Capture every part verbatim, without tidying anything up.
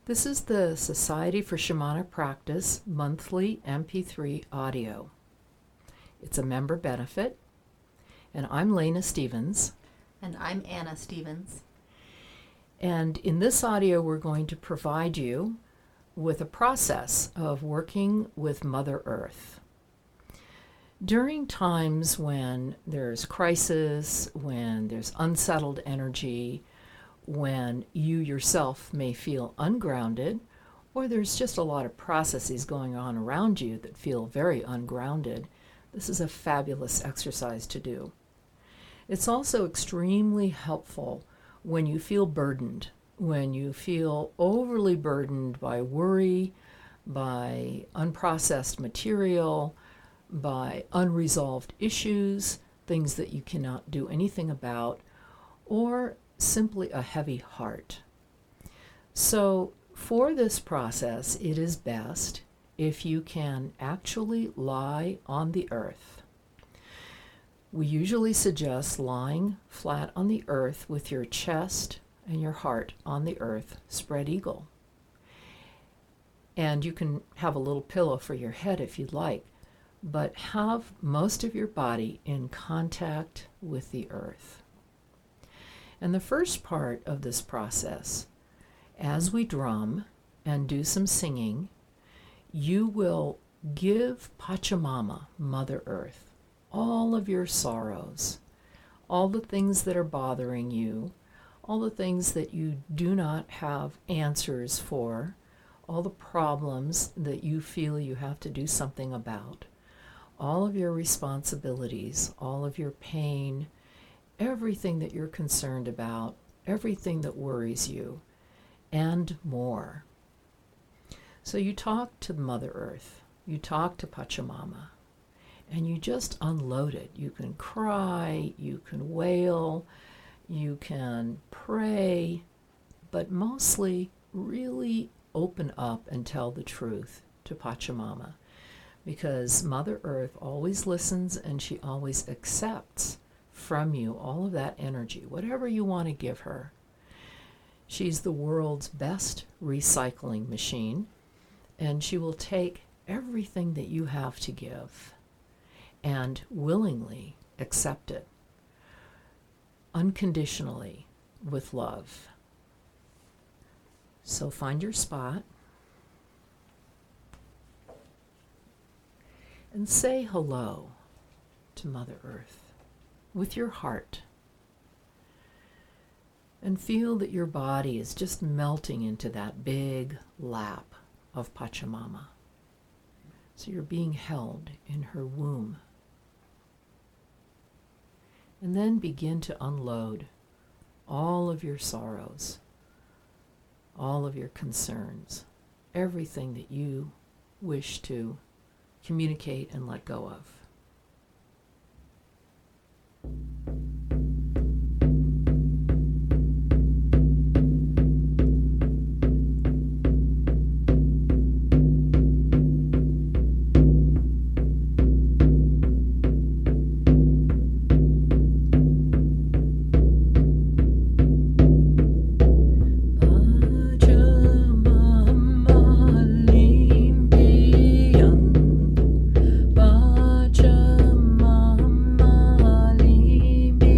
This is the Society for Shamanic Practice monthly M P three audio. It's a member benefit, and I'm Lena Stevens. And I'm Anna Stevens. And in this audio, we're going to provide you with a process of working with Mother Earth. During times when there's crisis, when there's unsettled energy, when you yourself may feel ungrounded, or there's just a lot of processes going on around you that feel very ungrounded, this is a fabulous exercise to do. It's also extremely helpful when you feel burdened, when you feel overly burdened by worry, by unprocessed material, by unresolved issues, things that you cannot do anything about, or simply a heavy heart. So for this process, it is best if you can actually lie on the earth. We usually suggest lying flat on the earth with your chest and your heart on the earth, spread eagle. And you can have a little pillow for your head if you'd like, but have most of your body in contact with the earth. And the first part of this process, as we drum and do some singing, you will give Pachamama, Mother Earth, all of your sorrows, all the things that are bothering you, all the things that you do not have answers for, all the problems that you feel you have to do something about, all of your responsibilities, all of your pain, everything that you're concerned about, everything that worries you, and more. So you talk to Mother Earth, you talk to Pachamama, and you just unload it. You can cry, you can wail, you can pray, but mostly really open up and tell the truth to Pachamama, because Mother Earth always listens and she always accepts from you all of that energy, whatever you want to give her. She's the world's best recycling machine, and she will take everything that you have to give and willingly accept it, unconditionally, with love. So find your spot and say hello to Mother Earth with your heart, and feel that your body is just melting into that big lap of Pachamama. So you're being held in her womb. And then begin to unload all of your sorrows, all of your concerns, everything that you wish to communicate and let go of. Pachamama limpian, Pachamama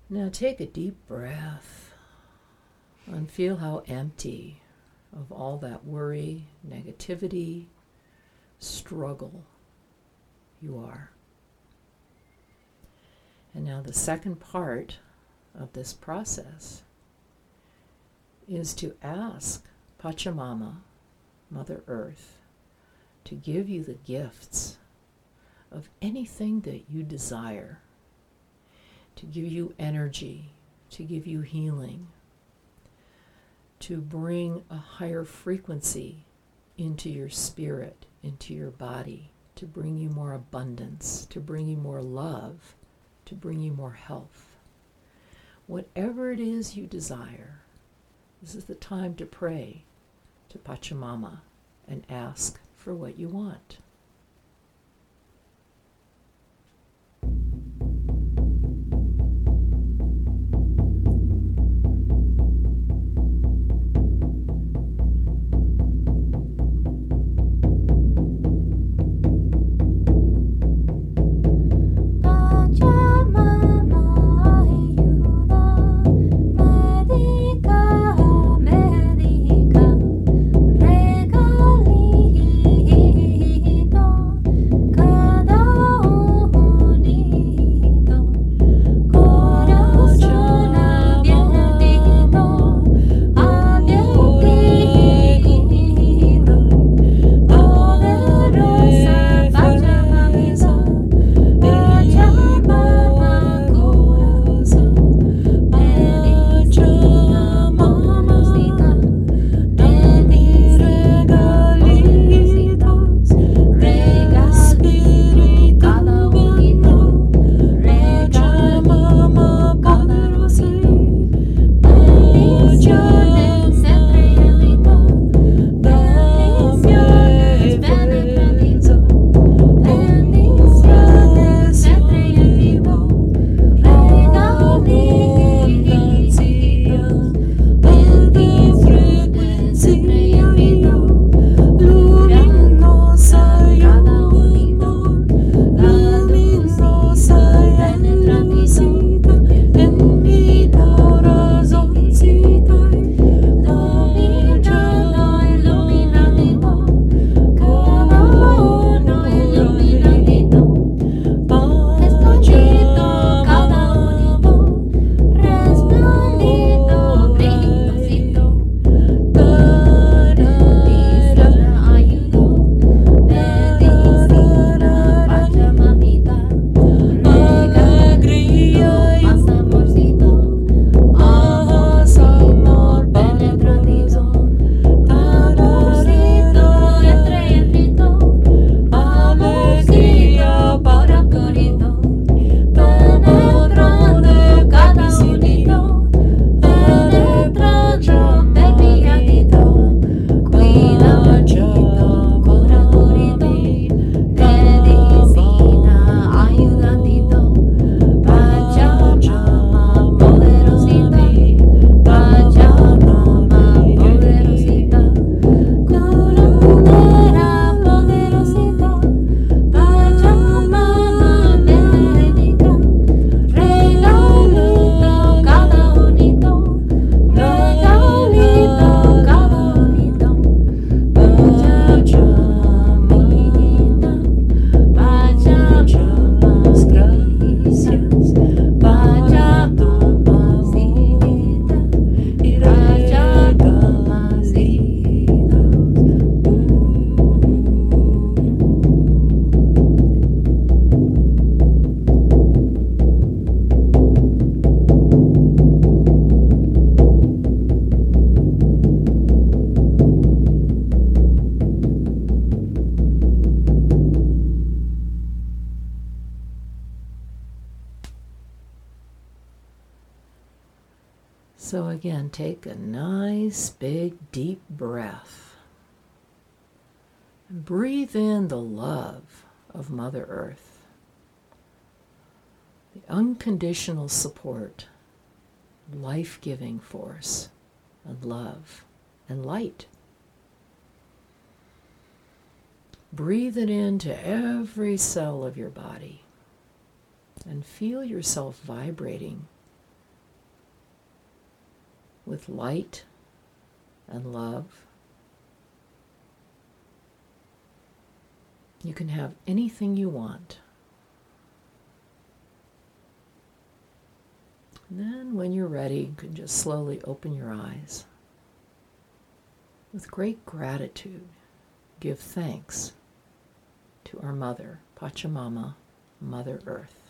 Now take a deep breath and feel how empty of all that worry, negativity, struggle you are. And now the second part of this process is to ask Pachamama, Mother Earth, to give you the gifts of anything that you desire, to give you energy, to give you healing, to bring a higher frequency into your spirit, into your body, to bring you more abundance, to bring you more love, to bring you more health. Whatever it is you desire, this is the time to pray to Pachamama and ask for what you want. So again, take a nice, big, deep breath. And breathe in the love of Mother Earth, the unconditional support, life-giving force, and love, and light. Breathe it into every cell of your body and feel yourself vibrating with light and love. You can have anything you want. And then when you're ready, you can just slowly open your eyes. With great gratitude, give thanks to our Mother, Pachamama, Mother Earth.